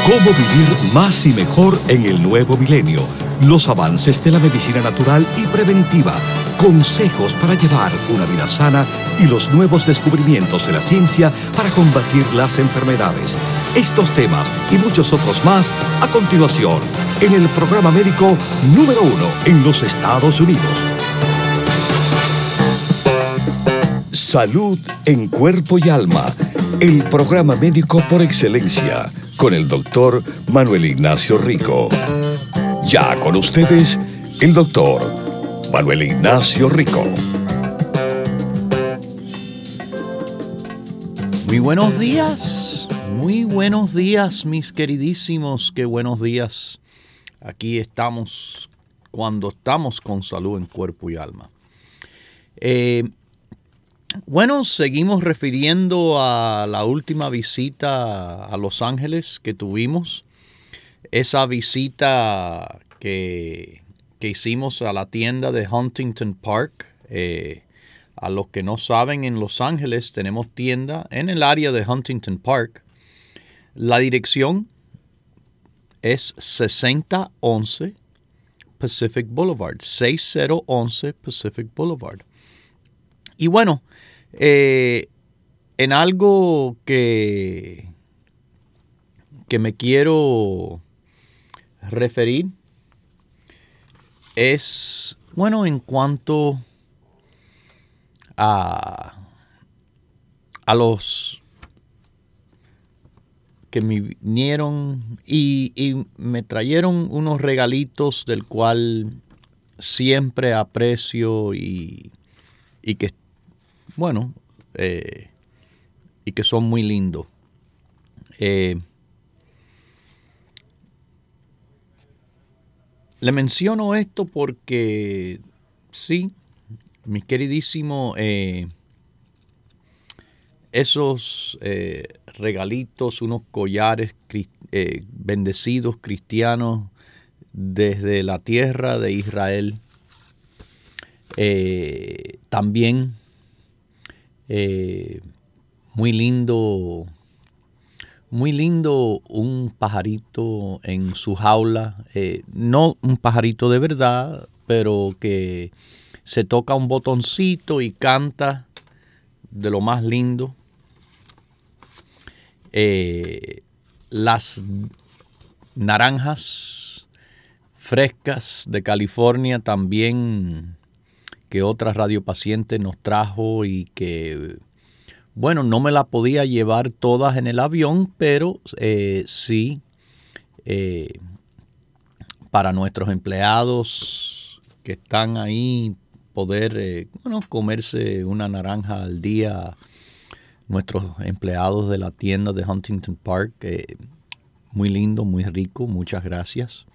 Cómo vivir más y mejor en el nuevo milenio. Los avances de la medicina natural y preventiva. Consejos para llevar una vida sana y los nuevos descubrimientos de la ciencia para combatir las enfermedades. Estos temas y muchos otros más a continuación en el programa médico número 1 en los Estados Unidos. Salud en cuerpo y alma. El programa médico por excelencia con el doctor Manuel Ignacio Rico. Ya con ustedes, el doctor Manuel Ignacio Rico. Muy buenos días, mis queridísimos, qué buenos días. Aquí estamos cuando estamos con salud en cuerpo y alma. Seguimos refiriendo a la última visita a Los Ángeles que tuvimos. Esa visita que hicimos a la tienda de Huntington Park. A los que no saben, en Los Ángeles tenemos tienda en el área de Huntington Park. La dirección es 6011 Pacific Boulevard. 6011 Pacific Boulevard. Y bueno, en algo que me quiero referir es, en cuanto a los que me vinieron y me trajeron unos regalitos del cual siempre aprecio y que y que son muy lindos. Le menciono esto porque sí, mi queridísimo, esos regalitos, unos collares bendecidos cristianos desde la tierra de Israel, también muy lindo un pajarito en su jaula, no un pajarito de verdad, pero que se toca un botoncito y canta de lo más lindo. Las naranjas frescas de California también, que otra radiopaciente nos trajo y que, no me la podía llevar todas en el avión, pero sí, para nuestros empleados que están ahí, poder, comerse una naranja al día, nuestros empleados de la tienda de Huntington Park, muy lindo, muy rico, muchas gracias.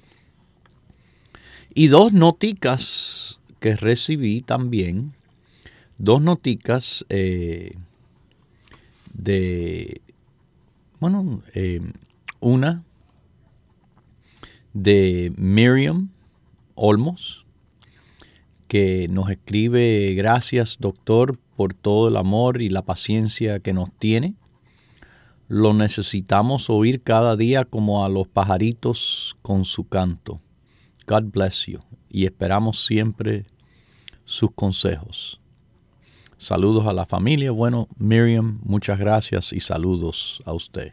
Y 2 noticas que recibí también, 2 noticas una de Miriam Olmos, que nos escribe: gracias, doctor, por todo el amor y la paciencia que nos tiene. Lo necesitamos oír cada día como a los pajaritos con su canto. God bless you. Y esperamos siempre sus consejos. Saludos a la familia. Miriam, muchas gracias y saludos a usted.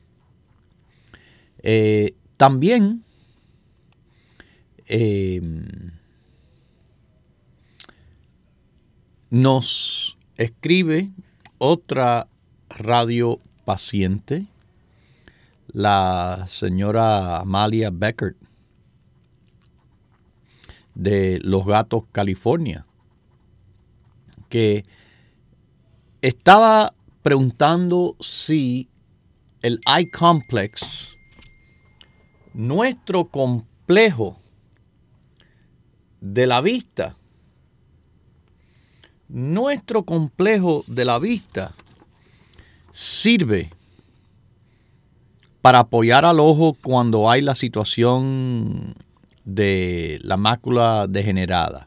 También nos escribe otra radio paciente, la señora Amalia Beckert, de Los Gatos, California, que estaba preguntando si el eye complex, nuestro complejo de la vista, sirve para apoyar al ojo cuando hay la situación de la mácula degenerada.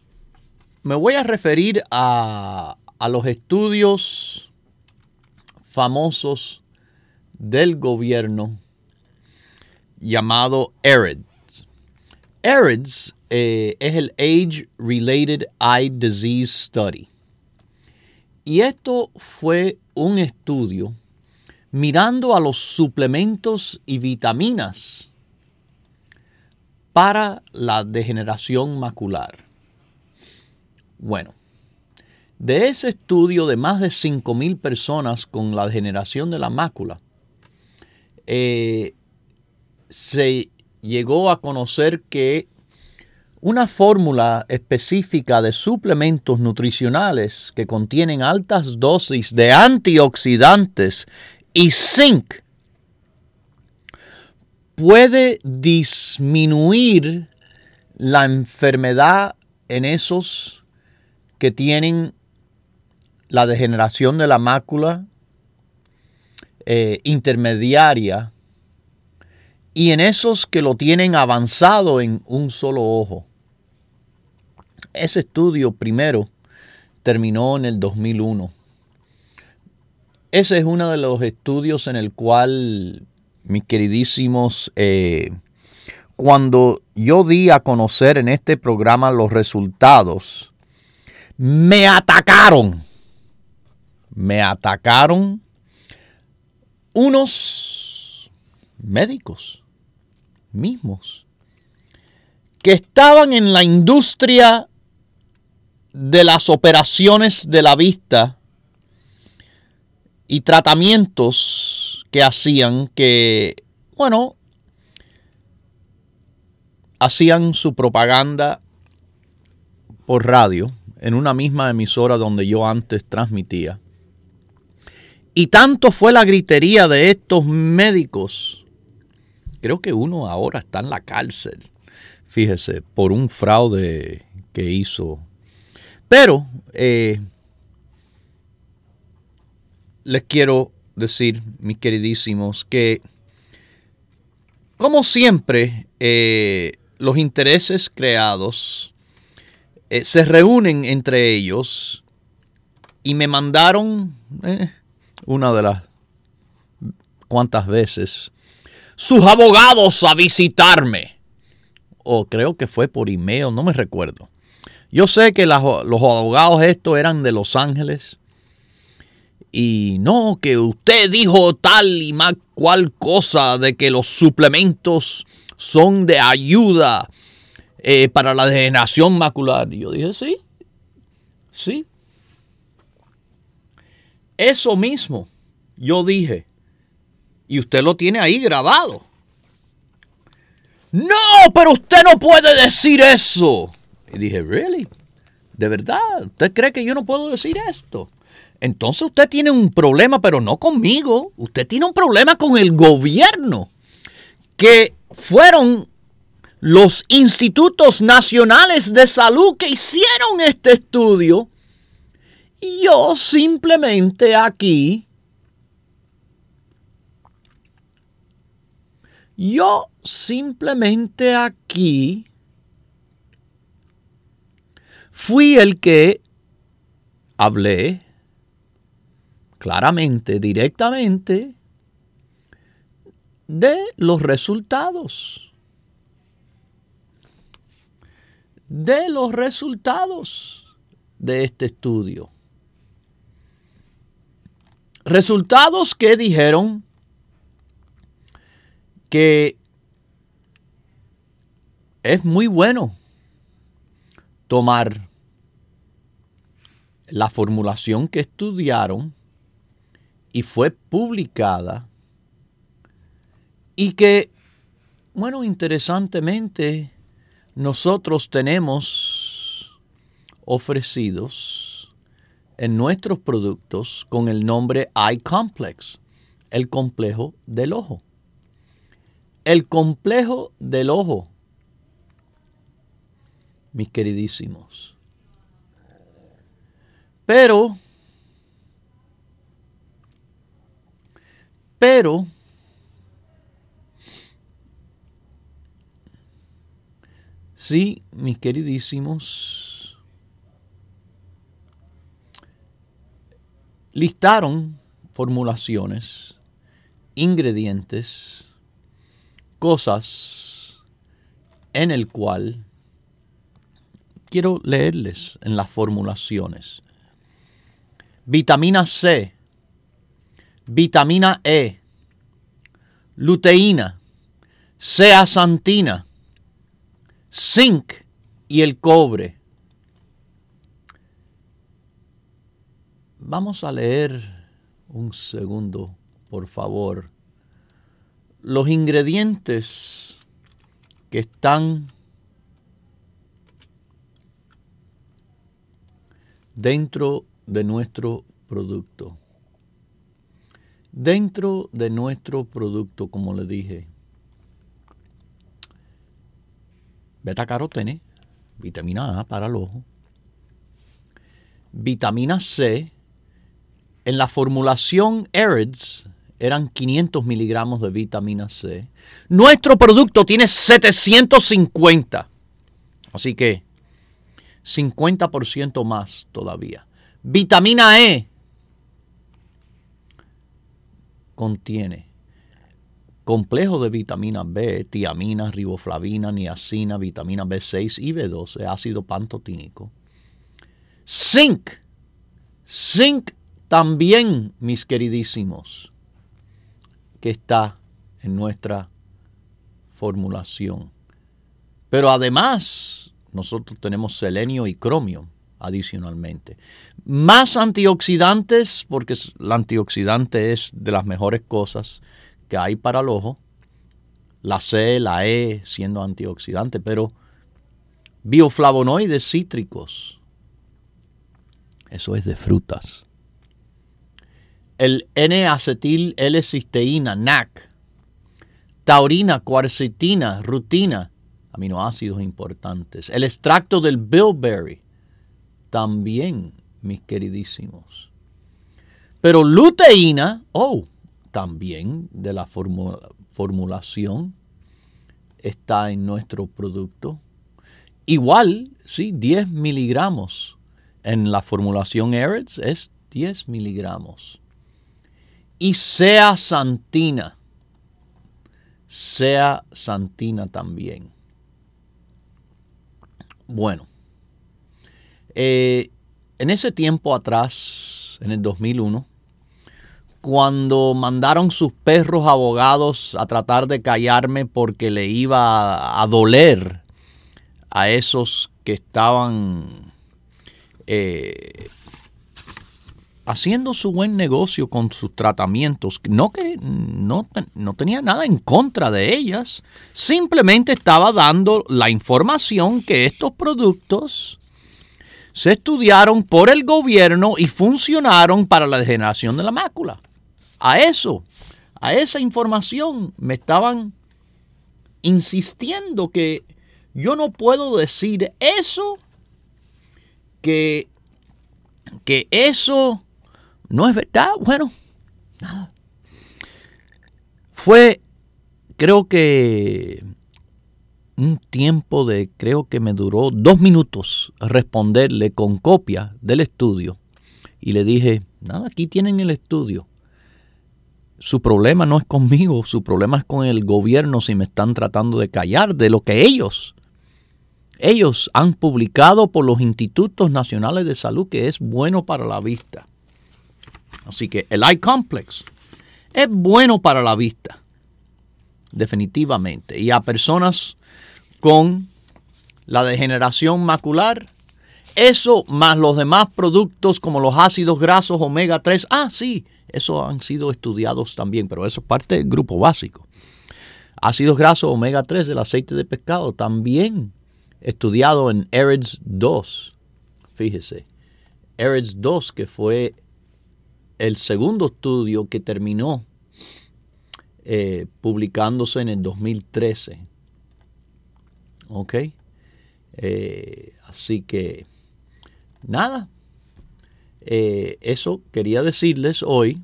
Me voy a referir a los estudios famosos del gobierno llamado AREDS. AREDS es el Age Related Eye Disease Study. Y esto fue un estudio mirando a los suplementos y vitaminas para la degeneración macular. Bueno, de ese estudio de más de 5,000 personas con la degeneración de la mácula, se llegó a conocer que una fórmula específica de suplementos nutricionales que contienen altas dosis de antioxidantes y zinc puede disminuir la enfermedad en esos que tienen la degeneración de la mácula intermediaria y en esos que lo tienen avanzado en un solo ojo. Ese estudio primero terminó en el 2001. Ese es uno de los estudios en el cual, mis queridísimos, cuando yo di a conocer en este programa los resultados, me atacaron unos médicos mismos que estaban en la industria de las operaciones de la vista y tratamientos que hacían hacían su propaganda por radio en una misma emisora donde yo antes transmitía. Y tanto fue la gritería de estos médicos, creo que uno ahora está en la cárcel, fíjese, por un fraude que hizo. Pero les quiero decir, mis queridísimos, que como siempre, los intereses creados se reúnen entre ellos y me mandaron una de las cuantas veces sus abogados a visitarme. O creo que fue por email, no me recuerdo. Yo sé que los abogados estos eran de Los Ángeles. Y no, que usted dijo tal y más cual cosa de que los suplementos son de ayuda para la degeneración macular. Y yo dije, sí. Eso mismo yo dije. Y usted lo tiene ahí grabado. No, pero usted no puede decir eso. Y dije, ¿really? ¿De verdad? ¿Usted cree que yo no puedo decir esto? Entonces usted tiene un problema, pero no conmigo. Usted tiene un problema con el gobierno, que fueron los institutos nacionales de salud que hicieron este estudio. Y yo simplemente aquí fui el que hablé claramente, directamente, de los resultados. De este estudio. Resultados que dijeron que es muy bueno tomar la formulación que estudiaron y fue publicada, y que, interesantemente, nosotros tenemos ofrecidos en nuestros productos con el nombre Eye Complex, el complejo del ojo. El complejo del ojo, mis queridísimos. Pero, sí, mis queridísimos, listaron formulaciones, ingredientes, cosas en el cual quiero leerles en las formulaciones. Vitamina C, vitamina E, luteína, zeaxantina, zinc y el cobre. Vamos a leer un segundo, por favor, los ingredientes que están dentro de nuestro producto. Dentro de nuestro producto, como le dije, beta-carotene, vitamina A para el ojo, vitamina C. En la formulación AREDS eran 500 miligramos de vitamina C. Nuestro producto tiene 750. Así que 50% más todavía. Vitamina E contiene complejo de vitamina B, tiamina, riboflavina, niacina, vitamina B6 y B12, ácido pantotínico. Zinc también, mis queridísimos, que está en nuestra formulación. Pero además, nosotros tenemos selenio y cromio adicionalmente. Más antioxidantes, porque el antioxidante es de las mejores cosas que hay para el ojo. La C, la E siendo antioxidante, pero bioflavonoides cítricos. Eso es de frutas. El N-acetil L-cisteína, NAC. Taurina, cuarcetina, rutina, aminoácidos importantes. El extracto del bilberry, también, mis queridísimos. Pero luteína, también de la formulación, está en nuestro producto. Igual, sí, 10 miligramos. En la formulación AREDS es 10 miligramos. Y zeaxantina. Zeaxantina también. Bueno, en ese tiempo atrás, en el 2001, cuando mandaron sus perros abogados a tratar de callarme porque le iba a doler a esos que estaban haciendo su buen negocio con sus tratamientos, no tenía nada en contra de ellas, simplemente estaba dando la información que estos productos se estudiaron por el gobierno y funcionaron para la degeneración de la mácula. A esa información me estaban insistiendo que yo no puedo decir eso, que eso no es verdad. Bueno, nada. Fue, creo que un tiempo creo que me duró 2 minutos responderle con copia del estudio. Y le dije, nada, aquí tienen el estudio. Su problema no es conmigo, su problema es con el gobierno si me están tratando de callar de lo que ellos han publicado por los Institutos Nacionales de Salud que es bueno para la vista. Así que el eye complex es bueno para la vista, definitivamente. Y a personas con la degeneración macular, eso más los demás productos como los ácidos grasos omega 3, sí, esos han sido estudiados también, pero eso es parte del grupo básico. Ácidos grasos omega 3 del aceite de pescado también estudiado en AREDS 2, fíjese, AREDS 2 que fue el segundo estudio que terminó publicándose en el 2013. ¿Ok? Así que, nada, eso quería decirles hoy.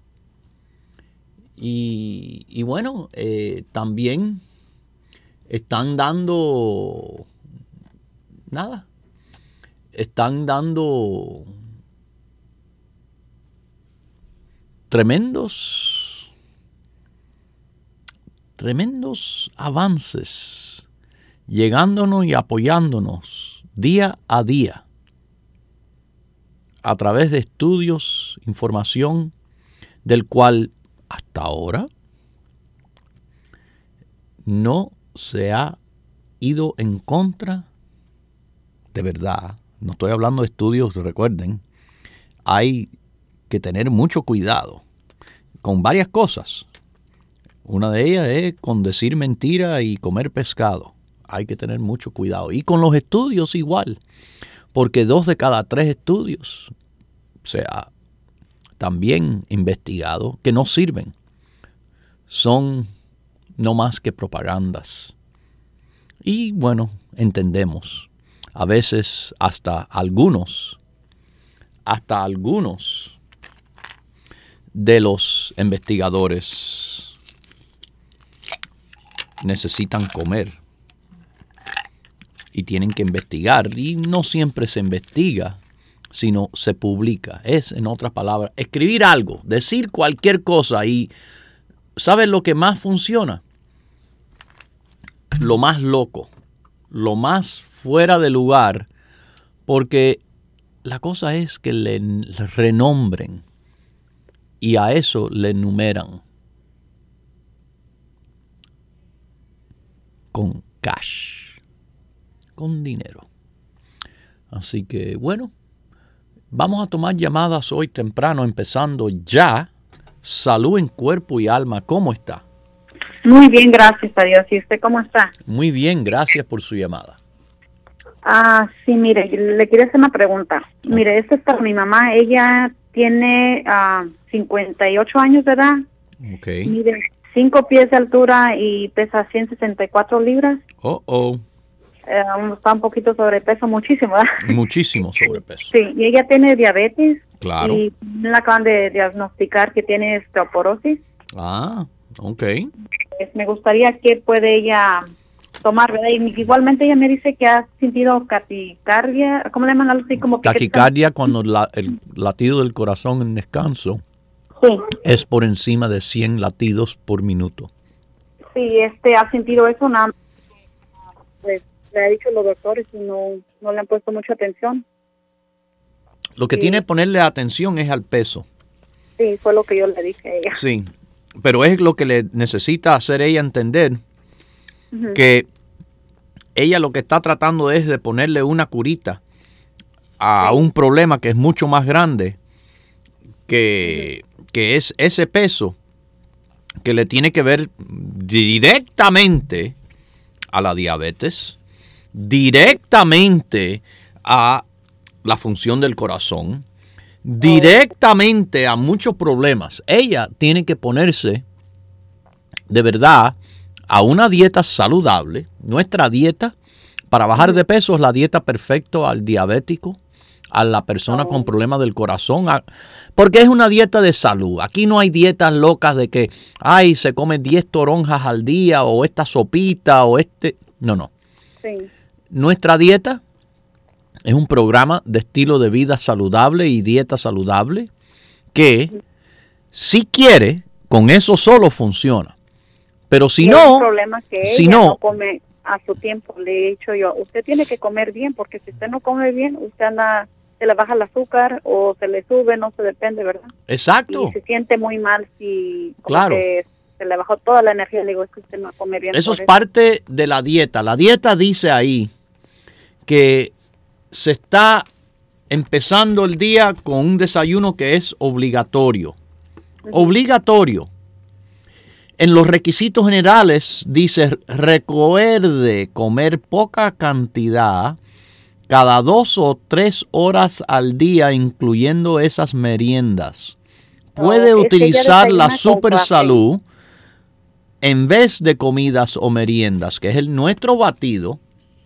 Y bueno, también están dando tremendos avances, llegándonos y apoyándonos día a día a través de estudios, información, del cual hasta ahora no se ha ido en contra de verdad. No estoy hablando de estudios, recuerden, hay que tener mucho cuidado con varias cosas. Una de ellas es con decir mentira y comer pescado. Hay que tener mucho cuidado. Y con los estudios igual, porque 2 de cada 3 estudios se ha también investigado que no sirven. Son no más que propagandas. Y bueno, entendemos. A veces hasta algunos de los investigadores necesitan comer y tienen que investigar, y no siempre se investiga, sino se publica. Es, en otras palabras, escribir algo, decir cualquier cosa. Y ¿sabes lo que más funciona? Lo más loco, lo más fuera de lugar, porque la cosa es que le renombren y a eso le numeran con cash, con dinero. Así que bueno, vamos a tomar llamadas hoy temprano, empezando ya. Salud en cuerpo y alma, ¿cómo está? Muy bien, gracias a Dios. ¿Y usted cómo está? Muy bien, gracias por su llamada. Sí, mire, le quería hacer una pregunta. Mire, esto es para mi mamá. Ella tiene 58 años de edad. Ok. Mire, 5 pies de altura y pesa 164 libras. Está un poquito sobrepeso, muchísimo, ¿verdad? Muchísimo sobrepeso. Sí, y ella tiene diabetes. Claro. Y le acaban de diagnosticar que tiene osteoporosis. Ok. Me gustaría que puede ella tomar, ¿verdad? Y igualmente ella me dice que ha sentido taquicardia, ¿cómo le llaman algo así? Como taquicardia cuando el latido del corazón en descanso es por encima de 100 latidos por minuto. Sí, ha sentido eso, nada, pues le ha dicho los doctores y no le han puesto mucha atención. Lo que tiene que ponerle atención es al peso. Sí, fue lo que yo le dije a ella. Sí, pero es lo que le necesita hacer ella entender, que ella lo que está tratando es de ponerle una curita a un problema que es mucho más grande, que es ese peso que le tiene que ver directamente a la diabetes, directamente a la función del corazón, directamente a muchos problemas. Ella tiene que ponerse de verdad a una dieta saludable. Nuestra dieta para bajar de peso es la dieta perfecta al diabético, a la persona con problemas del corazón, porque es una dieta de salud. Aquí no hay dietas locas de que se come 10 toronjas al día o esta sopita o no. Sí. Nuestra dieta es un programa de estilo de vida saludable y dieta saludable que, si quiere, con eso solo funciona. Pero si no, el problema que ella no come a su tiempo. Le he dicho yo, usted tiene que comer bien, porque si usted no come bien, usted se le baja el azúcar o se le sube, no se depende, ¿verdad? Exacto. Y se siente muy mal si claro. Que se le bajó toda la energía. Le digo, es que usted no come bien. Eso es parte de la dieta. La dieta dice ahí que se está empezando el día con un desayuno que es obligatorio. Obligatorio. En los requisitos generales dice, recuerde comer poca cantidad cada 2 o 3 horas al día, incluyendo esas meriendas. Puede utilizar la Super Salud en vez de comidas o meriendas, que es nuestro batido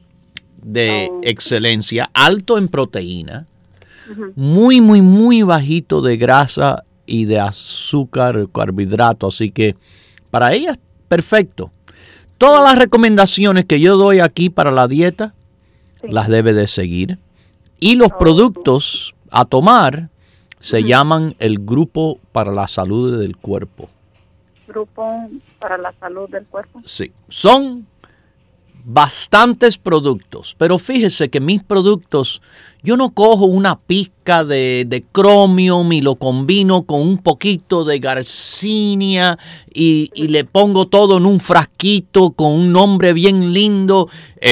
de excelencia, alto en proteína, muy, muy, muy bajito de grasa y de azúcar, carbohidrato. Así que para ella es perfecto. Todas las recomendaciones que yo doy aquí para la dieta, las debe de seguir. Y los productos a tomar Se llaman el Grupo para la Salud del Cuerpo. Grupo para la Salud del Cuerpo. Sí, son bastantes productos, pero fíjese que mis productos, yo no cojo una pizca de Chromium y lo combino con un poquito de Garcinia y le pongo todo en un frasquito con un nombre bien lindo,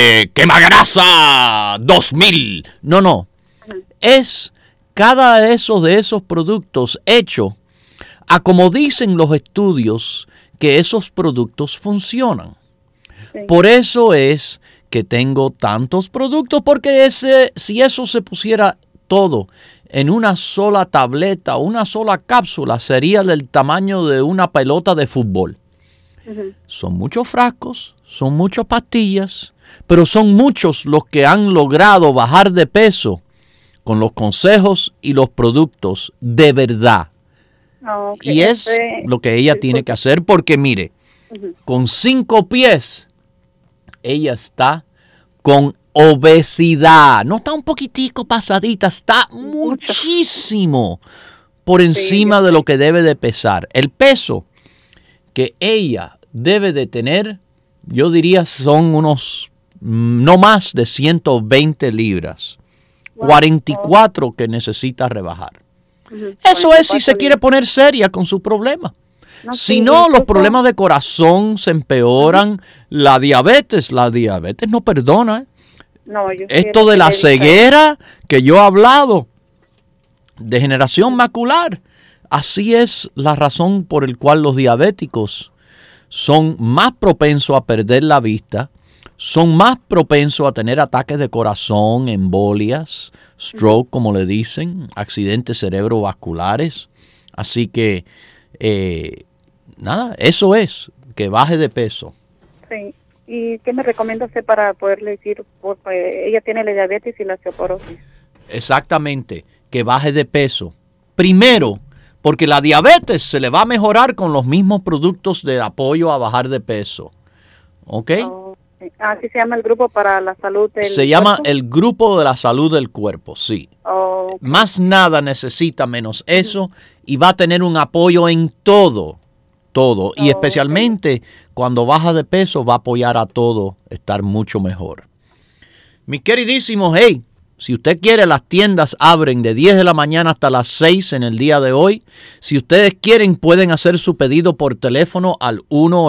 Quemagrasa 2000. No. Es cada de esos productos hecho a como dicen los estudios que esos productos funcionan. Sí. Por eso es que tengo tantos productos, porque si eso se pusiera todo en una sola tableta o una sola cápsula, sería del tamaño de una pelota de fútbol. Uh-huh. Son muchos frascos, son muchas pastillas, pero son muchos los que han logrado bajar de peso con los consejos y los productos de verdad. Okay. Y es lo que ella tiene que hacer, porque mire, uh-huh, con 5 pies, ella está con obesidad. No está un poquitico pasadita, está muchísimo por encima de lo que debe de pesar. El peso que ella debe de tener, yo diría, son unos no más de 120 libras. 44 que necesita rebajar. Uh-huh. Eso es si se quiere poner seria con su problema. No, si no, los problemas de corazón se empeoran. Uh-huh. La diabetes no perdona. No, esto de la ceguera que yo he hablado, degeneración macular, así es la razón por la cual los diabéticos son más propensos a perder la vista, son más propensos a tener ataques de corazón, embolias, stroke, como le dicen, accidentes cerebrovasculares. Así que, nada, eso es, que baje de peso. Sí. ¿Y qué me recomienda usted para poderle decir? Porque ella tiene la diabetes y la osteoporosis. Exactamente, que baje de peso. Primero, porque la diabetes se le va a mejorar con los mismos productos de apoyo a bajar de peso. ¿Ok? Así se llama el grupo para la salud del cuerpo. Se llama el grupo de la salud del cuerpo, sí. Okay. Más nada necesita menos eso y va a tener un apoyo en todo. Y especialmente cuando baja de peso va a apoyar a todo, estar mucho mejor. Mis queridísimos, hey, si usted quiere, las tiendas abren de 10 de la mañana hasta las 6 en el día de hoy. Si ustedes quieren, pueden hacer su pedido por teléfono al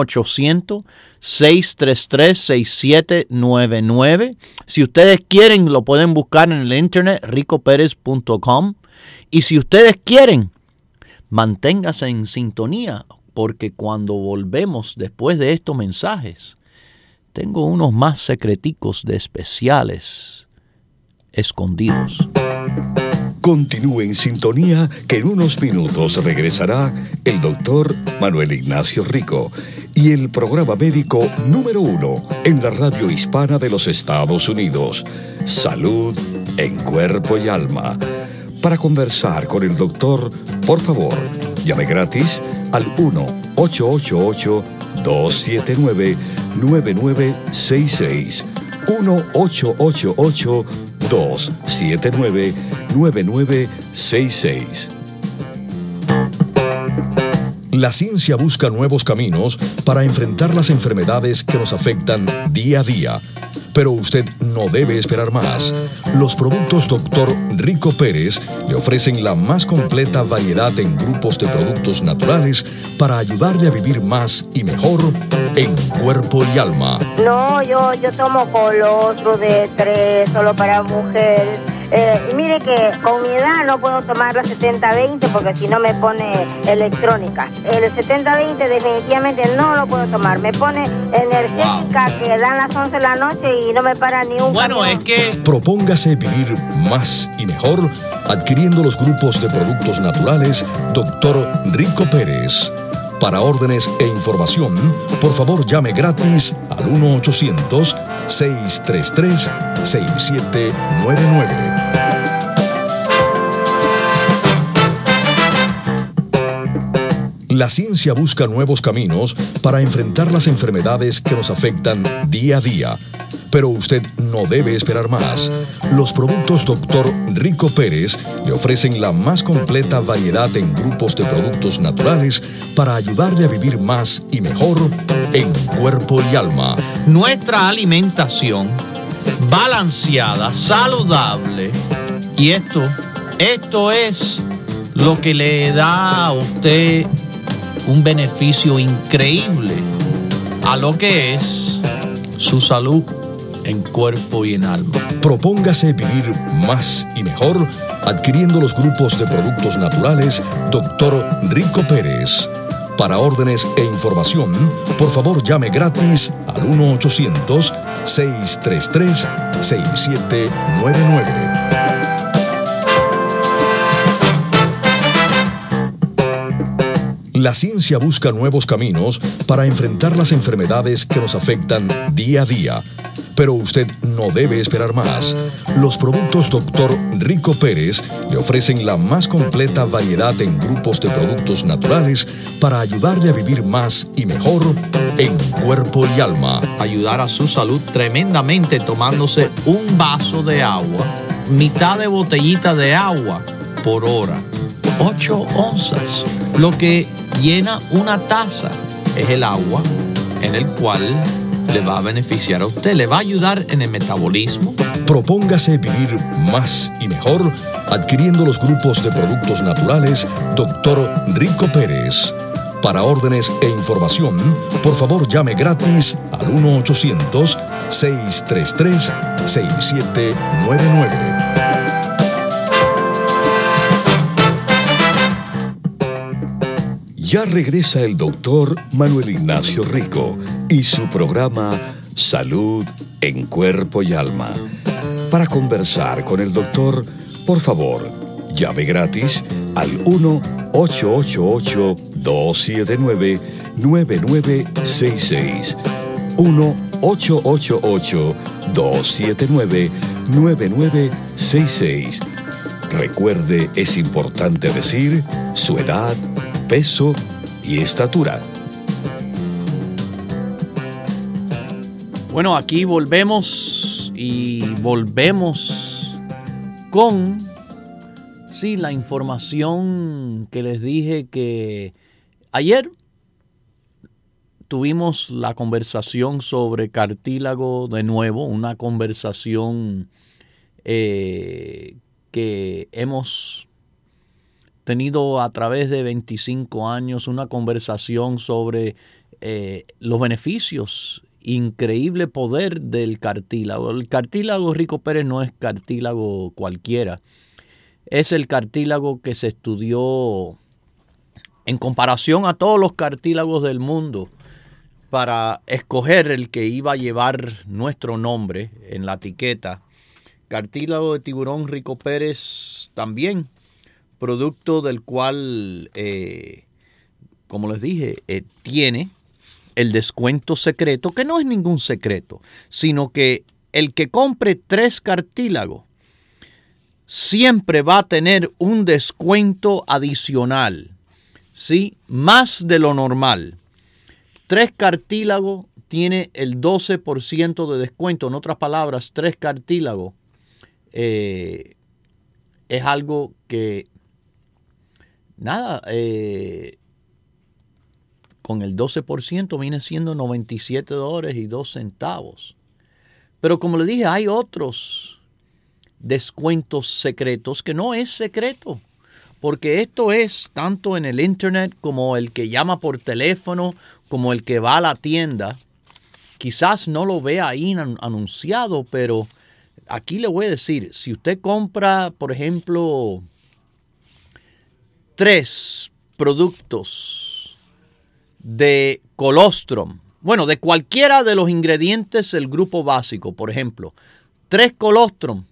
1-800-633-6799. Si ustedes quieren, lo pueden buscar en el internet, ricoperez.com. Y si ustedes quieren, manténgase en sintonía, porque cuando volvemos después de estos mensajes, tengo unos más secreticos de especiales escondidos. Continúe en sintonía, que en unos minutos regresará el doctor Manuel Ignacio Rico y el programa médico número 1 en la radio hispana de los Estados Unidos, Salud en Cuerpo y Alma. Para conversar con el doctor, por favor, llame gratis al 1-888-279-9966. 1-888-279-9966. La ciencia busca nuevos caminos para enfrentar las enfermedades que nos afectan día a día. Pero usted no debe esperar más. Los productos Dr. Rico Pérez le ofrecen la más completa variedad en grupos de productos naturales para ayudarle a vivir más y mejor en cuerpo y alma. No, yo tomo colostro de 3 solo para mujeres. Mire que con mi edad no puedo tomar la 70-20 porque si no me pone electrónica. El 70-20 definitivamente no lo puedo tomar. Me pone energética que dan las 11 de la noche y no me para ni un Bueno, camión. Es que... Propóngase vivir más y mejor adquiriendo los grupos de productos naturales Dr. Rico Pérez. Para órdenes e información, por favor llame gratis al 1-800-633-6799. La ciencia busca nuevos caminos para enfrentar las enfermedades que nos afectan día a día. Pero usted no debe esperar más. Los productos Dr. Rico Pérez le ofrecen la más completa variedad en grupos de productos naturales para ayudarle a vivir más y mejor en cuerpo y alma. Nuestra alimentación balanceada, saludable, y esto es lo que le da a usted un beneficio increíble a lo que es su salud en cuerpo y en alma. Propóngase vivir más y mejor adquiriendo los grupos de productos naturales Dr. Rico Pérez. Para órdenes e información, por favor llame gratis al 1-800-633-6799. La ciencia busca nuevos caminos para enfrentar las enfermedades que nos afectan día a día. Pero usted no debe esperar más. Los productos Dr. Rico Pérez le ofrecen la más completa variedad en grupos de productos naturales para ayudarle a vivir más y mejor en cuerpo y alma. Ayudar a su salud tremendamente tomándose un vaso de agua, mitad de botellita de agua por hora. 8 onzas. Lo que llena una taza es el agua en el cual le va a beneficiar a usted, le va a ayudar en el metabolismo. Propóngase vivir más y mejor adquiriendo los grupos de productos naturales Dr. Rico Pérez. Para órdenes e información, por favor llame gratis al 1-800-633-6799. Ya regresa el doctor Manuel Ignacio Rico y su programa Salud en Cuerpo y Alma. Para conversar con el doctor, por favor, llame gratis al 1-888-279-9966. 1-888-279-9966. Recuerde, es importante decir su edad, peso y estatura. Bueno, aquí volvemos con la información que les dije que ayer tuvimos la conversación sobre cartílago de nuevo, una conversación que hemos tenido a través de 25 años, una conversación sobre los beneficios, increíble poder del cartílago. El cartílago Rico Pérez no es cartílago cualquiera, es el cartílago que se estudió en comparación a todos los cartílagos del mundo para escoger el que iba a llevar nuestro nombre en la etiqueta. Cartílago de tiburón Rico Pérez también, producto del cual, como les dije, tiene el descuento secreto, que no es ningún secreto, sino que el que compre 3 cartílagos siempre va a tener un descuento adicional, ¿sí? Más de lo normal. 3 cartílagos tiene el 12% de descuento. En otras palabras, 3 cartílagos es algo que, con el 12% viene siendo $97.02. Pero como le dije, hay otros descuentos secretos que no es secreto, porque esto es tanto en el internet como el que llama por teléfono, como el que va a la tienda. Quizás no lo vea ahí anunciado, pero aquí le voy a decir, si usted compra, por ejemplo, 3 productos de colostrum, bueno, de cualquiera de los ingredientes del grupo básico, por ejemplo, 3 colostrum,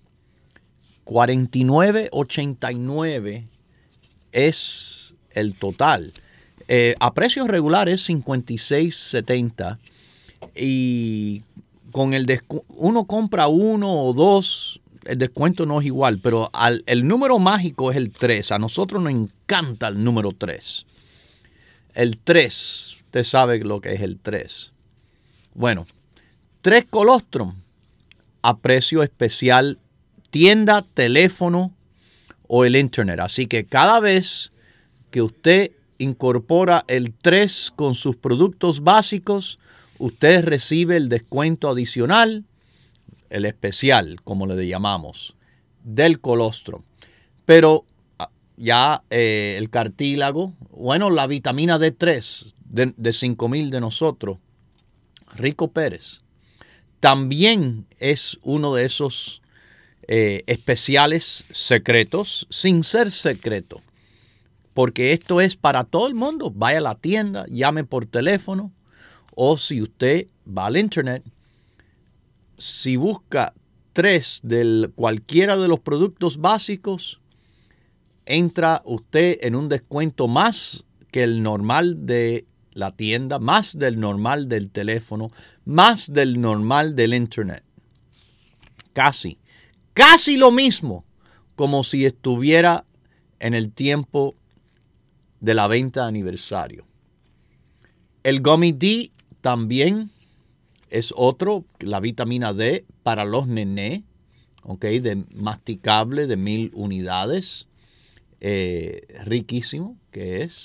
$49.89 es el total. A precios regulares, $56.70. Y con uno compra 1 o 2, el descuento no es igual, pero el número mágico es el 3. A nosotros nos encanta el número 3. El 3, usted sabe lo que es el 3. Bueno, 3 colostrum a precio especial, tienda, teléfono o el internet. Así que cada vez que usted incorpora el 3 con sus productos básicos, usted recibe el descuento adicional, el especial, como le llamamos, del colostrum. Pero ya el cartílago, bueno, la vitamina D3 de 5,000 de nosotros, Rico Pérez, también es uno de esos especiales secretos, sin ser secreto, porque esto es para todo el mundo. Vaya a la tienda, llame por teléfono, o si usted va al internet, si busca 3 de cualquiera de los productos básicos, entra usted en un descuento más que el normal de la tienda, más del normal del teléfono, más del normal del internet. Casi lo mismo como si estuviera en el tiempo de la venta de aniversario. El Gummy D también es otro, la vitamina D para los nené, de masticable de 1,000 unidades. Riquísimo que es.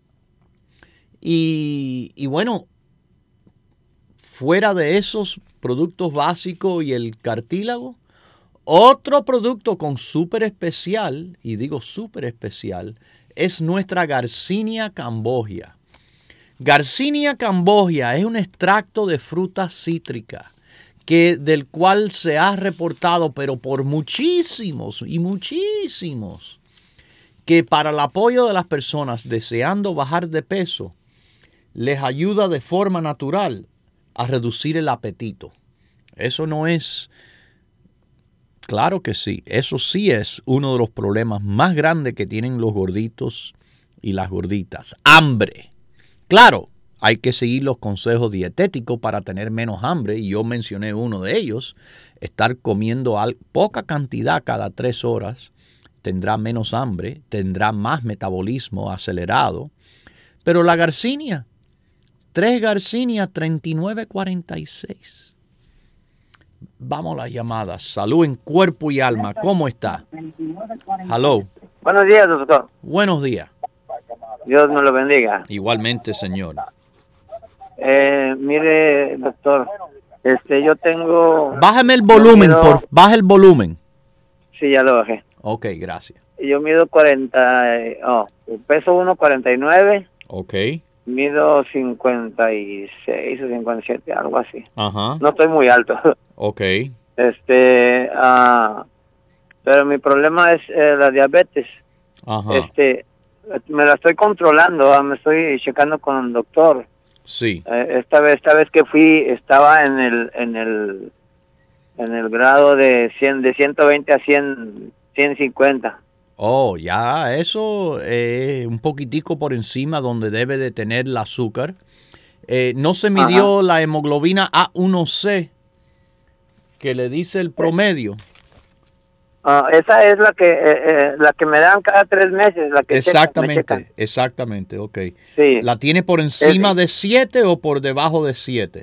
Y bueno, fuera de esos productos básicos y el cartílago, otro producto con súper especial, y digo súper especial, es nuestra Garcinia cambogia. Garcinia cambogia es un extracto de fruta cítrica del cual se ha reportado, pero por muchísimos y muchísimos, que para el apoyo de las personas deseando bajar de peso, les ayuda de forma natural a reducir el apetito. Eso no es, claro que sí, eso sí es uno de los problemas más grandes que tienen los gorditos y las gorditas. Hambre. Claro, hay que seguir los consejos dietéticos para tener menos hambre, y yo mencioné uno de ellos, estar comiendo poca cantidad cada 3 horas, tendrá menos hambre, tendrá más metabolismo acelerado. Pero la Garcinia, 3 Garcinia, $39.46. Vamos a las llamadas. Salud en cuerpo y alma. ¿Cómo está? Hello. Buenos días, doctor. Buenos días. Dios me lo bendiga. Igualmente, señor. Mire, doctor, yo tengo... Bájame el volumen, baja el volumen. Sí, ya lo bajé. Ok, gracias. Yo mido peso 1.49. Ok. Mido 56 o 57, algo así. Ajá. No estoy muy alto. Ok. Pero mi problema es la diabetes. Ajá. Me la estoy controlando, me estoy checando con el doctor. Sí. Esta vez que fui estaba en el grado de 120 a 150. Oh, ya eso es un poquitico por encima donde debe de tener el azúcar. No se midió la hemoglobina A1C, que le dice el promedio. Esa es la que me dan cada 3 meses. La que exactamente, ok. Sí. ¿La tiene por encima de 7 o por debajo de 7?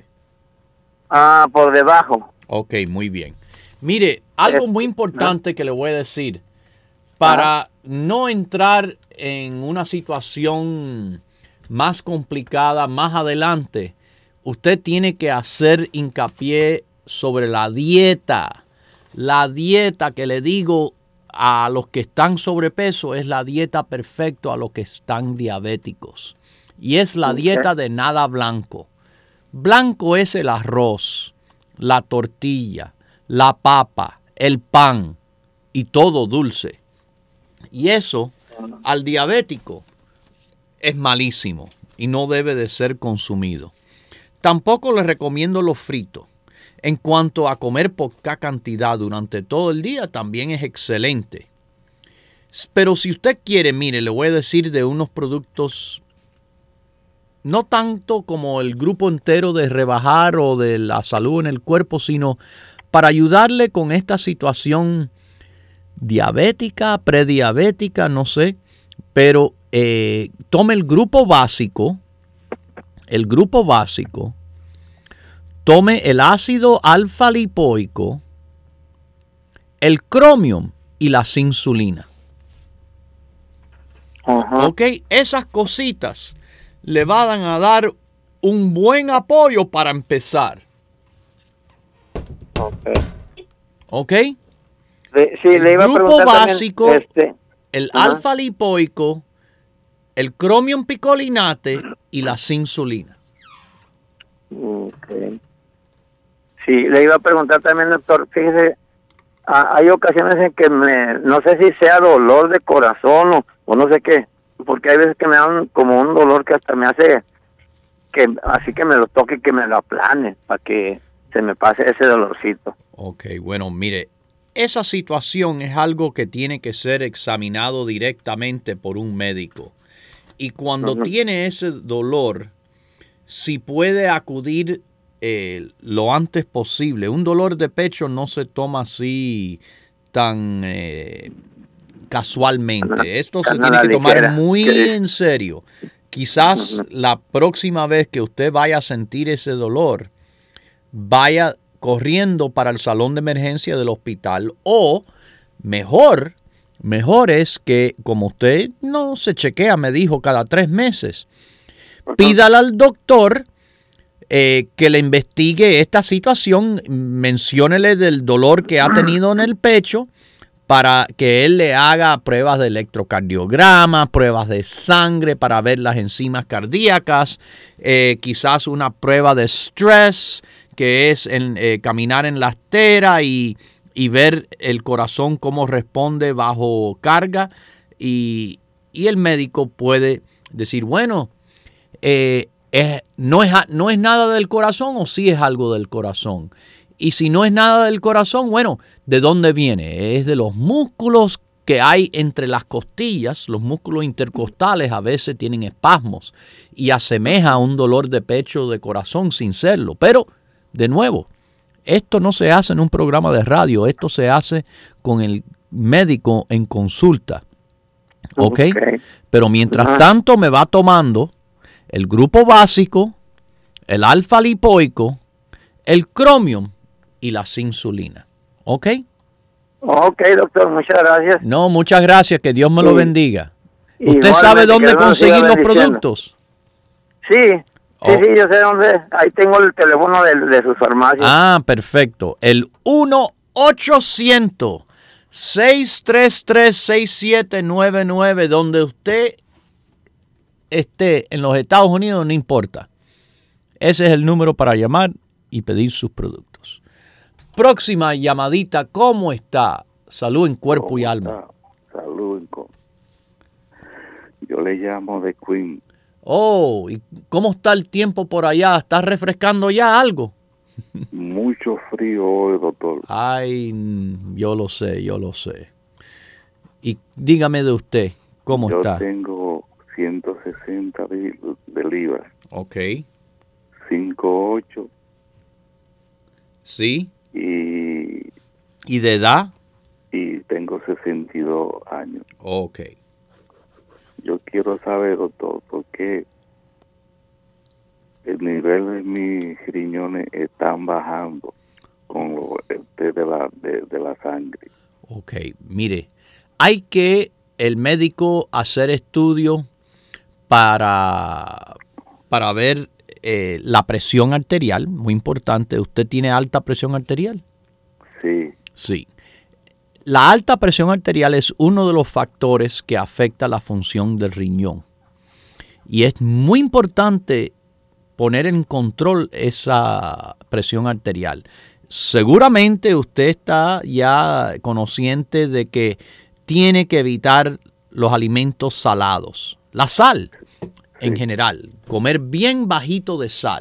Por debajo. Ok, muy bien. Mire, algo muy importante que le voy a decir. Para no entrar en una situación más complicada más adelante, usted tiene que hacer hincapié sobre la dieta. La dieta que le digo a los que están sobrepeso es la dieta perfecta a los que están diabéticos. Y es la dieta de nada blanco. Blanco es el arroz, la tortilla, la papa, el pan y todo dulce. Y eso al diabético es malísimo y no debe de ser consumido. Tampoco le recomiendo los fritos. En cuanto a comer poca cantidad durante todo el día, también es excelente. Pero si usted quiere, mire, le voy a decir de unos productos, no tanto como el grupo entero de rebajar o de la salud en el cuerpo, sino para ayudarle con esta situación diabética, prediabética, no sé, pero tome el grupo básico, tome el ácido alfa lipoico el Chromium y la Insulina. Ajá. ¿Ok? Esas cositas le van a dar un buen apoyo para empezar. Ok. ¿Ok? Sí, El le iba a grupo preguntar básico, también, el ajá. alfa lipoico, el Chromium picolinate y la Insulina. Okay. Sí, le iba a preguntar también, doctor, fíjese, hay ocasiones en que no sé si sea dolor de corazón o no sé qué, porque hay veces que me dan como un dolor que hasta me hace que así que me lo toque y que me lo aplane para que se me pase ese dolorcito. Ok, bueno, mire, esa situación es algo que tiene que ser examinado directamente por un médico. Y cuando tiene ese dolor, si puede acudir lo antes posible. Un dolor de pecho no se toma así tan casualmente. Esto se tiene que tomar muy en serio. Quizás la próxima vez que usted vaya a sentir ese dolor, vaya corriendo para el salón de emergencia del hospital, o mejor es que, como usted no se chequea, me dijo, cada 3 meses, pídale al doctor que le investigue esta situación, menciónele del dolor que ha tenido en el pecho para que él le haga pruebas de electrocardiograma, pruebas de sangre para ver las enzimas cardíacas, quizás una prueba de stress, que es caminar en la estera y ver el corazón cómo responde bajo carga. Y el médico puede decir, bueno, no es nada del corazón o sí es algo del corazón. Y si no es nada del corazón, bueno, ¿de dónde viene? Es de los músculos que hay entre las costillas. Los músculos intercostales a veces tienen espasmos y asemeja a un dolor de pecho de corazón sin serlo. Pero, de nuevo, esto no se hace en un programa de radio. Esto se hace con el médico en consulta. ¿Ok? Pero mientras tanto me va tomando el grupo básico, el alfa lipoico, el Chromium y la Insulina. ¿Ok? Ok, doctor, muchas gracias. No, muchas gracias. Que Dios me lo bendiga. ¿Usted Igualmente, sabe dónde que Dios conseguir siga los bendiciendo. productos? Sí, yo sé dónde. Ahí tengo el teléfono de sus farmacias. Ah, perfecto. El 1-800-633-6799, donde usted esté en los Estados Unidos, no importa. Ese es el número para llamar y pedir sus productos. Próxima llamadita, ¿cómo está? Salud en cuerpo y alma. Salud en cuerpo. Yo le llamo de Queen. Oh, ¿y cómo está el tiempo por allá? ¿Está refrescando ya algo? Mucho frío hoy, doctor. Ay, yo lo sé. Y dígame de usted, ¿cómo está? Yo tengo 160 de libras. Ok. 5'8". Sí. Y de edad? Y tengo 62 años. Ok. Yo quiero saber, doctor, por qué el nivel de mis riñones están bajando con el test de la sangre. Ok, mire, hay que el médico hacer estudios para ver la presión arterial, muy importante. ¿Usted tiene alta presión arterial? Sí. Sí. La alta presión arterial es uno de los factores que afecta la función del riñón. Y es muy importante poner en control esa presión arterial. Seguramente usted está ya consciente de que tiene que evitar los alimentos salados. La sal, en general, comer bien bajito de sal.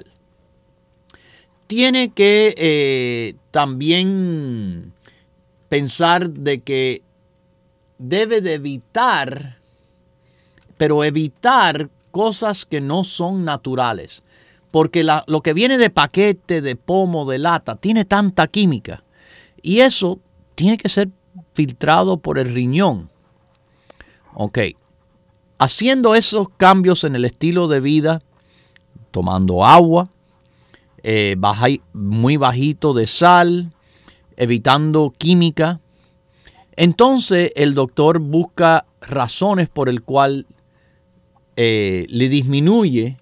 Tiene que también pensar de que debe de evitar, pero evitar cosas que no son naturales. Porque lo que viene de paquete, de pomo, de lata, tiene tanta química. Y eso tiene que ser filtrado por el riñón. Ok. Haciendo esos cambios en el estilo de vida, tomando agua, muy bajito de sal, evitando química, Entonces el doctor busca razones por el cual le disminuye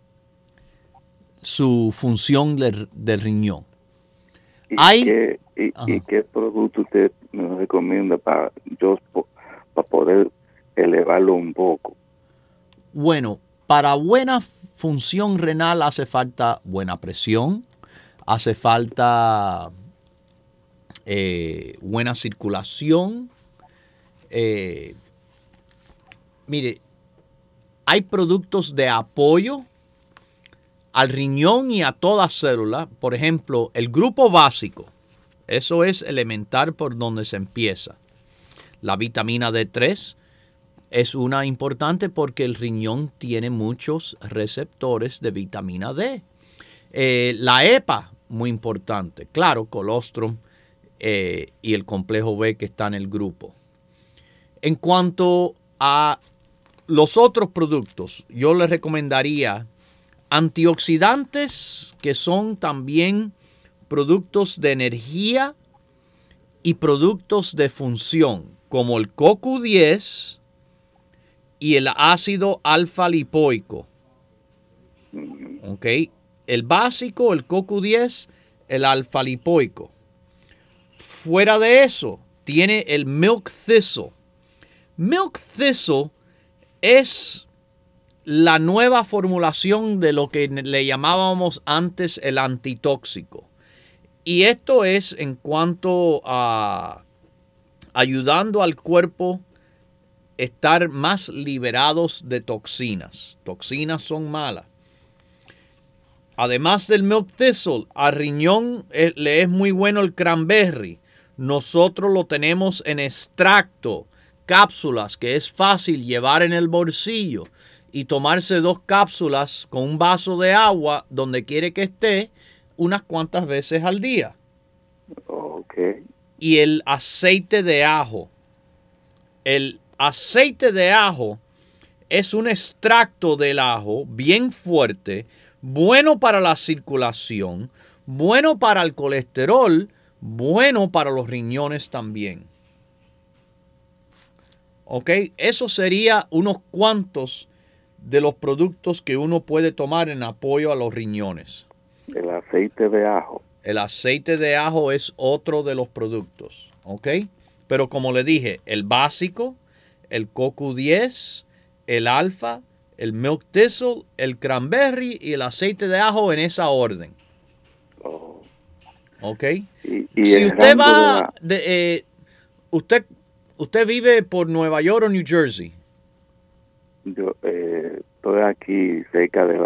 su función del riñón. ¿Y qué producto usted me recomienda para poder elevarlo un poco? Bueno, para buena función renal hace falta buena presión, hace falta buena circulación. Mire, hay productos de apoyo al riñón y a toda célula. Por ejemplo, el grupo básico. Eso es elemental por donde se empieza. La vitamina D3 es una importante porque el riñón tiene muchos receptores de vitamina D. La EPA, muy importante. Claro, colostrum y el complejo B que está en el grupo. En cuanto a los otros productos, yo les recomendaría antioxidantes que son también productos de energía y productos de función, como el CoQ10 y el ácido alfa-lipoico. ¿Ok? El básico, el CoQ10, el alfa-lipoico. Fuera de eso, tiene el milk thistle. Milk thistle es la nueva formulación de lo que le llamábamos antes el antitóxico. Y esto es en cuanto a ayudando al cuerpo a estar más liberados de toxinas. Toxinas son malas. Además del milk thistle, al riñón le es muy bueno el cranberry. Nosotros lo tenemos en extracto, cápsulas, que es fácil llevar en el bolsillo y tomarse 2 cápsulas con un vaso de agua donde quiere que esté unas cuantas veces al día. Okay. Y el aceite de ajo. El aceite de ajo es un extracto del ajo bien fuerte, bueno para la circulación, bueno para el colesterol, bueno para los riñones también. ¿Ok? Eso sería unos cuantos de los productos que uno puede tomar en apoyo a los riñones. El aceite de ajo. El aceite de ajo es otro de los productos. ¿Ok? Pero como le dije, el básico, el CoQ10, el alfa, el milk thistle, el cranberry y el aceite de ajo en esa orden. Oh. ¿Ok? Y si usted va, usted vive por Nueva York o New Jersey. Yo estoy aquí cerca de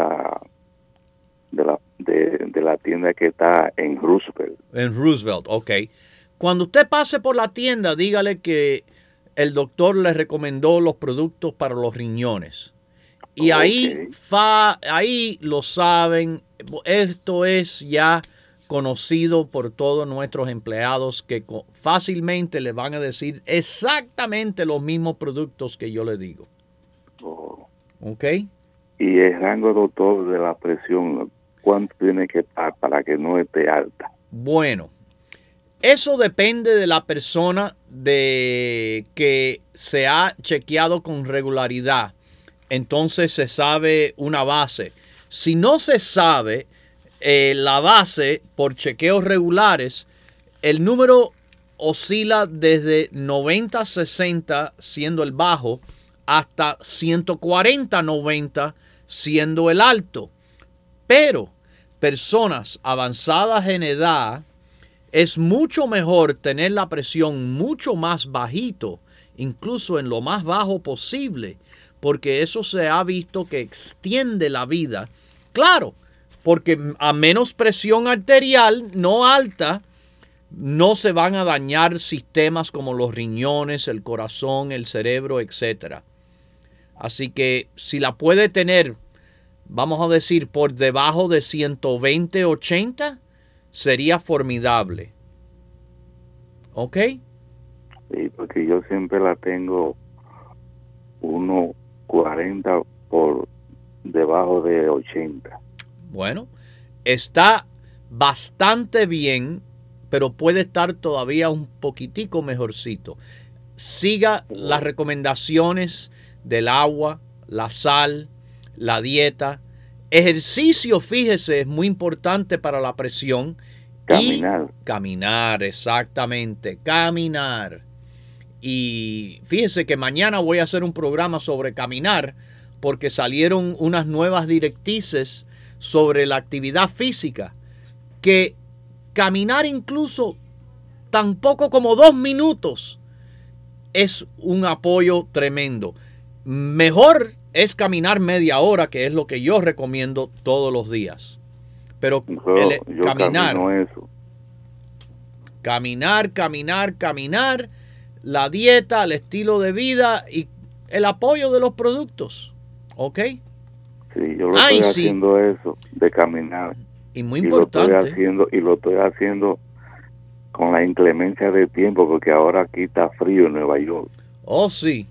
la tienda que está en Roosevelt. En Roosevelt, ok. Cuando usted pase por la tienda, dígale que el doctor le recomendó los productos para los riñones. Y Okay. ahí lo saben. Esto es ya conocido por todos nuestros empleados que fácilmente le van a decir exactamente los mismos productos que yo le digo. Oh. ¿Ok? Y el rango, doctor, de la presión, ¿cuánto tiene que estar para que no esté alta? Bueno, eso depende de la persona de que se ha chequeado con regularidad. Entonces se sabe una base. Si no se sabe la base por chequeos regulares, el número oscila desde 90-60 siendo el bajo hasta 140-90 siendo el alto. Pero personas avanzadas en edad es mucho mejor tener la presión mucho más bajito, incluso en lo más bajo posible, porque eso se ha visto que extiende la vida. Claro, porque a menos presión arterial, no alta, no se van a dañar sistemas como los riñones, el corazón, el cerebro, etc. Así que si la puede tener, vamos a decir, por debajo de 120-80, sería formidable. ¿Ok? Sí, porque yo siempre la tengo 1.40 por debajo de 80. Bueno, está bastante bien, pero puede estar todavía un poquitico mejorcito. Siga las recomendaciones del agua, la sal, la dieta. Ejercicio, fíjese, es muy importante para la presión. Caminar. Y caminar, exactamente, caminar. Y fíjese que mañana voy a hacer un programa sobre caminar porque salieron unas nuevas directrices sobre la actividad física, que caminar incluso tan poco como 2 minutos es un apoyo tremendo. Mejor es caminar media hora, que es lo que yo recomiendo todos los días. Pero yo caminar, eso. caminar, la dieta, el estilo de vida y el apoyo de los productos. ¿Ok? Sí, yo lo estoy haciendo eso, de caminar. Y muy importante. Lo estoy haciendo con la inclemencia del tiempo, porque ahora aquí está frío en Nueva York. Oh, sí.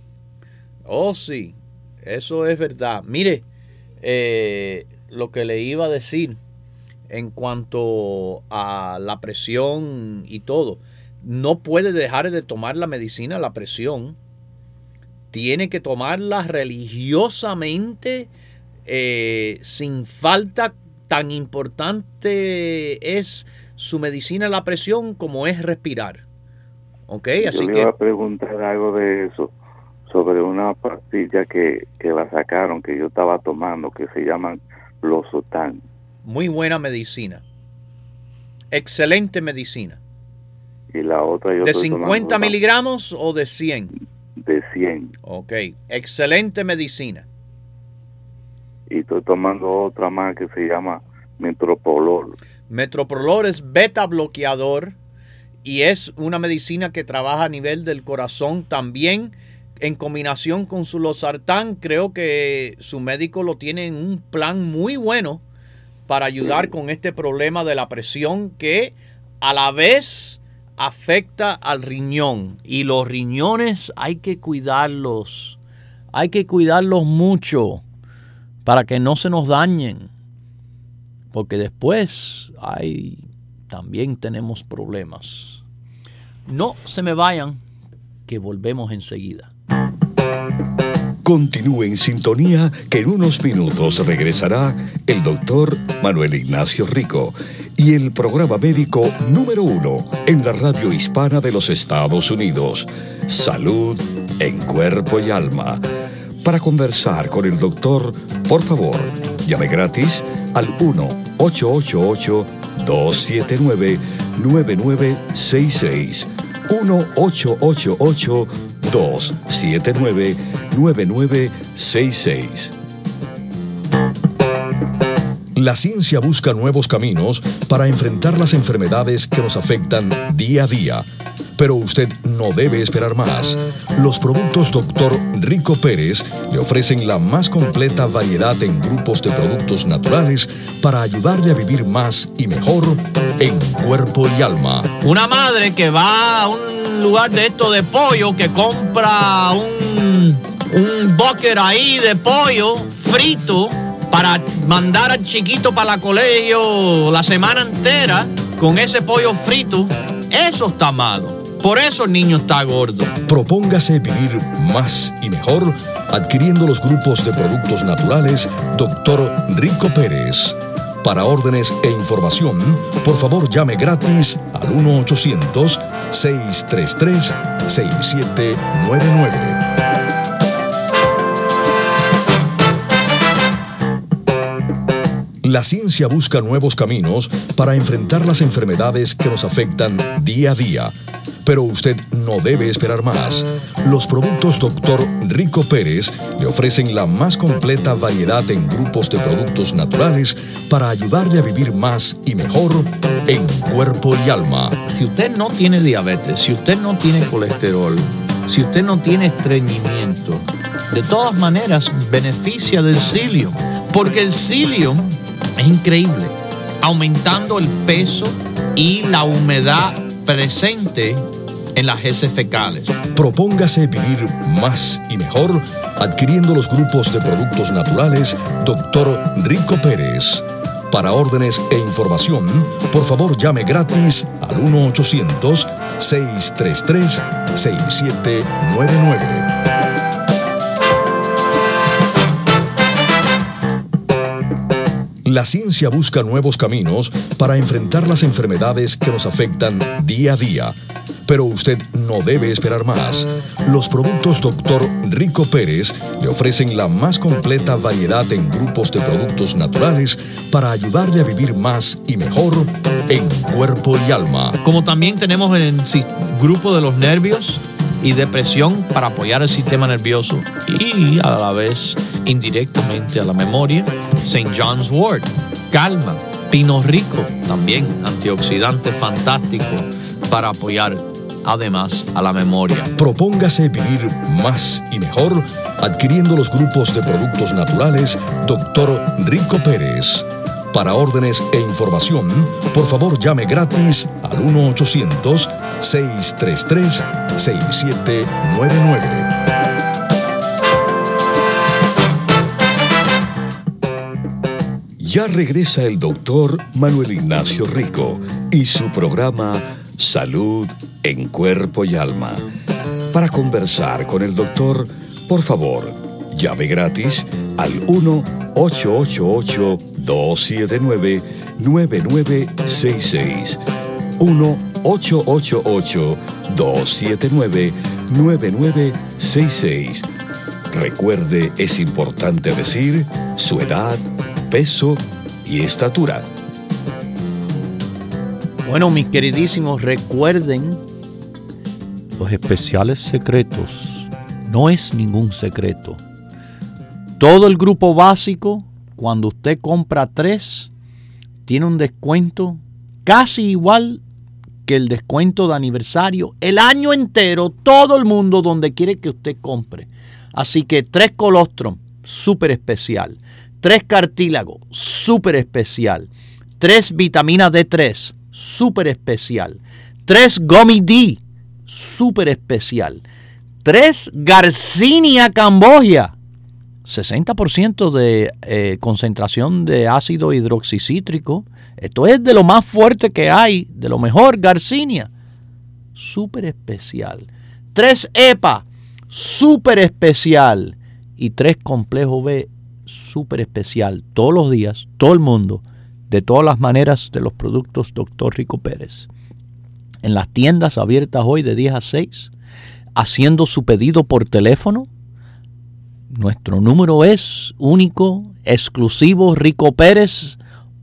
Eso es verdad. Mire, lo que le iba a decir en cuanto a la presión y todo, no puede dejar de tomar la medicina, la presión. Tiene que tomarla religiosamente, sin falta. Tan importante es su medicina, la presión, como es respirar. ¿Ok? Así yo le iba a preguntar algo de eso, sobre una pastilla que la sacaron, que yo estaba tomando, que se llaman Losartán. Muy buena medicina. Excelente medicina. Y la otra yo ¿De 50 miligramos o de 100? De 100. Ok. Excelente medicina. Y estoy tomando otra más que se llama Metoprolol. Metoprolol es beta bloqueador y es una medicina que trabaja a nivel del corazón también, en combinación con su Losartán. Creo que su médico lo tiene en un plan muy bueno para ayudar con este problema de la presión, que a la vez afecta al riñón. Y los riñones hay que cuidarlos mucho para que no se nos dañen, porque después también tenemos problemas. No se me vayan, que volvemos enseguida. Continúe en sintonía, que en unos minutos regresará el doctor Manuel Ignacio Rico y el programa médico número 1 en la radio hispana de los Estados Unidos, Salud en Cuerpo y Alma. Para conversar con el doctor, por favor, llame gratis al 1-888-279-9966. 1-888-279-9966. La ciencia busca nuevos caminos para enfrentar las enfermedades que nos afectan día a día. Pero usted no debe esperar más. Los productos Dr. Rico Pérez le ofrecen la más completa variedad en grupos de productos naturales para ayudarle a vivir más y mejor en cuerpo y alma. Una madre que va a un lugar de esto de pollo, que compra un bucket ahí de pollo frito para mandar al chiquito para el colegio la semana entera con ese pollo frito, eso está malo. Por eso el niño está gordo. Propóngase vivir más y mejor adquiriendo los grupos de productos naturales Dr. Rico Pérez. Para órdenes e información, por favor llame gratis al 1-800-633-6799. La ciencia busca nuevos caminos para enfrentar las enfermedades que nos afectan día a día. Pero usted no debe esperar más. Los productos Dr. Rico Pérez le ofrecen la más completa variedad en grupos de productos naturales para ayudarle a vivir más y mejor en cuerpo y alma. Si usted no tiene diabetes, si usted no tiene colesterol, si usted no tiene estreñimiento, de todas maneras beneficia del psyllium, porque el psyllium es increíble, aumentando el peso y la humedad presente en las heces fecales. Propóngase vivir más y mejor adquiriendo los grupos de productos naturales Dr. Rico Pérez. Para órdenes e información, por favor llame gratis al 1-800-633-6799. La ciencia busca nuevos caminos para enfrentar las enfermedades que nos afectan día a día. Pero usted no debe esperar más. Los productos Dr. Rico Pérez le ofrecen la más completa variedad en grupos de productos naturales para ayudarle a vivir más y mejor en cuerpo y alma. Como también tenemos el grupo de los nervios y depresión para apoyar el sistema nervioso y a la vez indirectamente a la memoria. St. John's Wort, calma, pino rico, también antioxidante fantástico para apoyar además a la memoria. Propóngase vivir más y mejor adquiriendo los grupos de productos naturales Dr. Rico Pérez. Para órdenes e información, por favor llame gratis al 1-800-633-6799. Ya regresa el doctor Manuel Ignacio Rico y su programa Salud en Cuerpo y Alma. Para conversar con el doctor, por favor, llame gratis al 1-888-279-9966. 1-888-279-9966. Recuerde, es importante decir su edad, peso y estatura. Bueno, mis queridísimos, recuerden los especiales secretos. No es ningún secreto. Todo el grupo básico, cuando usted compra 3, tiene un descuento casi igual que el descuento de aniversario el año entero, todo el mundo donde quiere que usted compre. Así que 3 colostrum, súper especial. 3 cartílago, súper especial. 3 vitamina D3, súper especial. 3 Gummy D, súper especial. 3 Garcinia Cambogia, 60% de concentración de ácido hidroxicítrico. Esto es de lo más fuerte que hay, de lo mejor, Garcinia, súper especial. 3 EPA, súper especial. Y 3 complejo B, súper especial. Todos los días, todo el mundo, de todas las maneras, de los productos Dr. Rico Pérez. En las tiendas abiertas hoy de 10 a 6, haciendo su pedido por teléfono. Nuestro número es único, exclusivo, Rico Pérez,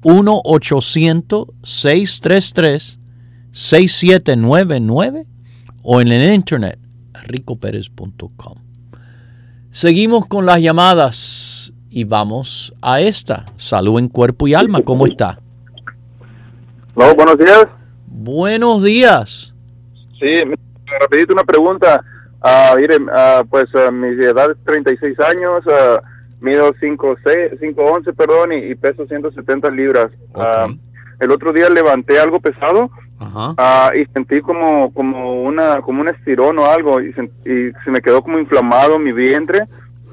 1-800-633-6799 o en el internet, ricoperez.com. Seguimos con las llamadas y vamos a esta. Salud en Cuerpo y Alma, ¿cómo está? No, buenos días. Buenos días. Sí, rapidito una pregunta. Mi edad es 36 años, mido 5'11", y peso 170 libras. Okay. El otro día levanté algo pesado. Ajá. Y sentí como un estirón o algo, y se me quedó como inflamado mi vientre.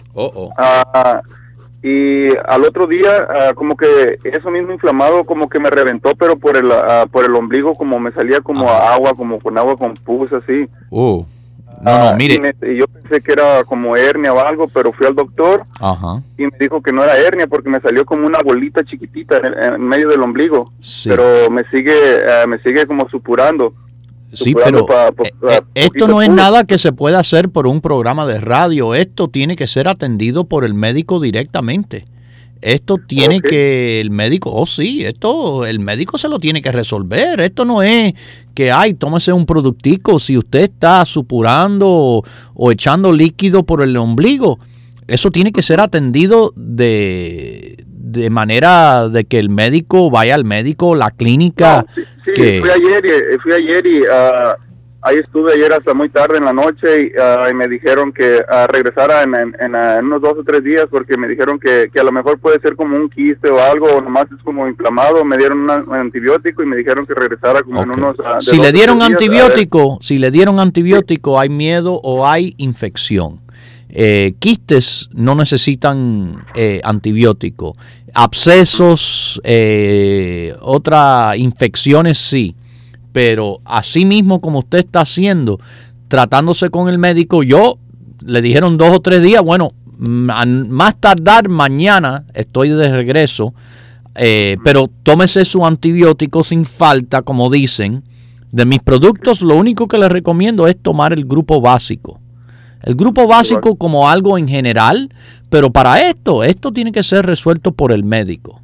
Y al otro día, como que eso mismo inflamado como que me reventó, pero por el ombligo, como me salía como agua, como con agua con pus, así. No, mire. Y yo pensé que era como hernia o algo, pero fui al doctor. Ajá. Y me dijo que no era hernia porque me salió como una bolita chiquitita en medio del ombligo. Sí. Pero me sigue como supurando. Sí, pero esto no es nada que se pueda hacer por un programa de radio. Esto tiene que ser atendido por el médico directamente. Esto tiene que el médico, el médico se lo tiene que resolver. Esto no es que, tómese un productico si usted está supurando o echando líquido por el ombligo. Eso tiene que ser atendido de manera de que el médico vaya al médico, la clínica. No, sí, fui ayer y ahí estuve ayer hasta muy tarde en la noche y me dijeron que regresara en unos 2 o 3 días porque me dijeron que a lo mejor puede ser como un quiste o algo, o nomás es como inflamado. Me dieron un antibiótico y me dijeron que regresara como en unos... Si le dieron antibiótico, hay miedo o hay infección. Quistes no necesitan antibiótico. Abscesos, otras infecciones sí. Pero así mismo como usted está haciendo, tratándose con el médico, le dijeron 2 o 3 días, bueno, más tardar mañana estoy de regreso, pero tómese su antibiótico sin falta, como dicen. De mis productos, lo único que les recomiendo es tomar el grupo básico. El grupo básico como algo en general, pero para esto tiene que ser resuelto por el médico.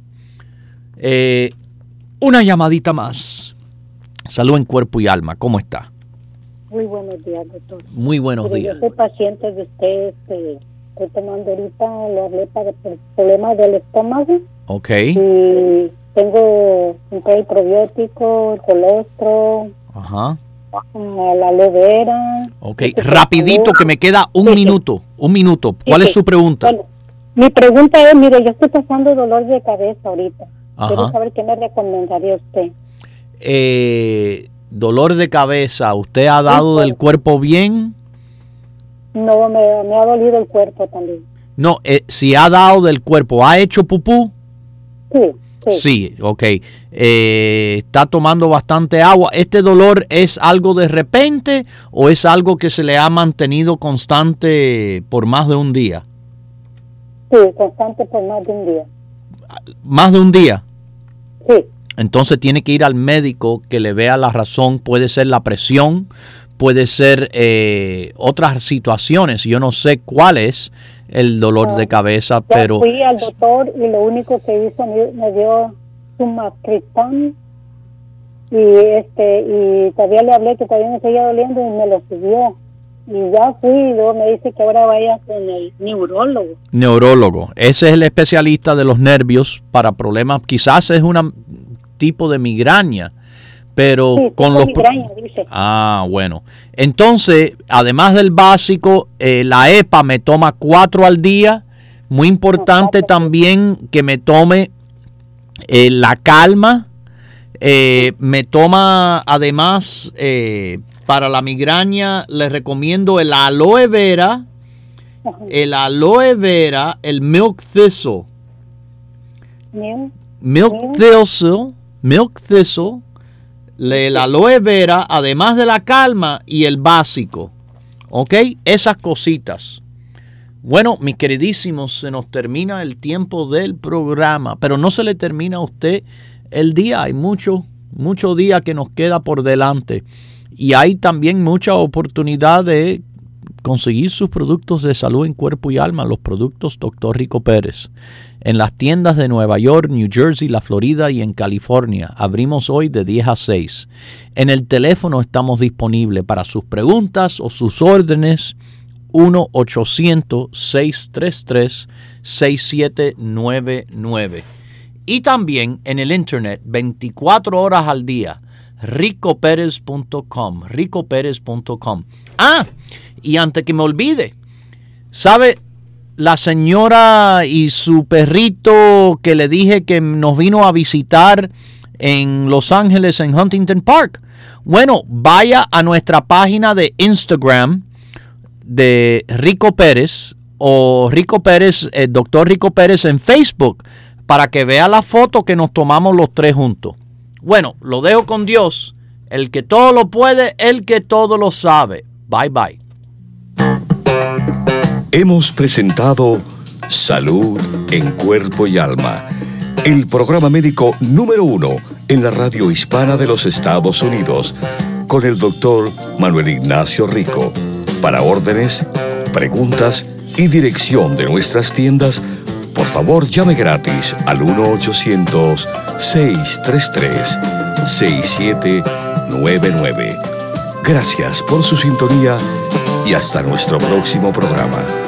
Una llamadita más. Salud en cuerpo y alma, ¿cómo está? Muy buenos días, doctor. Muy buenos días. Yo soy paciente de usted, estoy tomando ahorita la lepa para problemas del estómago. Ok. Y tengo el probiótico, el colostro, ajá, la aloe vera. Ok, rapidito que me queda un minuto. ¿Cuál es su pregunta? Bueno, mi pregunta es, mire, yo estoy pasando dolor de cabeza ahorita. Ajá. Quiero saber qué me recomendaría usted. Dolor de cabeza, ¿usted ha dado del cuerpo bien? No, me ha dolido el cuerpo también. No, si ha dado del cuerpo, ¿ha hecho pupú? Sí. Sí, ok. ¿Está tomando bastante agua? ¿Este dolor es algo de repente o es algo que se le ha mantenido constante por más de un día? Sí, constante por más de un día. ¿Más de un día? Sí. Entonces tiene que ir al médico que le vea la razón. Puede ser la presión, puede ser otras situaciones. Yo no sé cuál es el dolor de cabeza, pero... Fui al doctor y lo único que hizo me dio sumatriptan y todavía le hablé que todavía me seguía doliendo y me lo subió. Y ya fui y luego me dice que ahora vaya con el neurólogo. Neurólogo. Ese es el especialista de los nervios para problemas. Quizás es un tipo de migraña, pero sí, con los... migraña, dice. Ah, bueno. Entonces, además del básico, la EPA me toma 4 al día. Muy importante también que me tome la calma. Me toma además... para la migraña les recomiendo el aloe vera, el milk thistle. Milk thistle, el aloe vera, además de la calma y el básico. ¿Ok? Esas cositas. Bueno, mis queridísimos, se nos termina el tiempo del programa, pero no se le termina a usted el día. Hay mucho día que nos queda por delante. Y hay también mucha oportunidad de conseguir sus productos de salud en cuerpo y alma, los productos Dr. Rico Pérez. En las tiendas de Nueva York, New Jersey, la Florida y en California. Abrimos hoy de 10 a 6. En el teléfono estamos disponibles para sus preguntas o sus órdenes. 1-800-633-6799. Y también en el internet 24 horas al día. ricoperez.com. Ah, y antes que me olvide, ¿sabe la señora y su perrito que le dije que nos vino a visitar en Los Ángeles, en Huntington Park? Bueno, vaya a nuestra página de Instagram de Rico Pérez o Rico Pérez, Dr. Rico Pérez en Facebook para que vea la foto que nos tomamos los 3 juntos. Bueno, lo dejo con Dios, el que todo lo puede, el que todo lo sabe. Bye, bye. Hemos presentado Salud en Cuerpo y Alma, el programa médico número 1 en la radio hispana de los Estados Unidos, con el doctor Manuel Ignacio Rico. Para órdenes, preguntas y dirección de nuestras tiendas, por favor, llame gratis al 1-800-633-6799. Gracias por su sintonía y hasta nuestro próximo programa.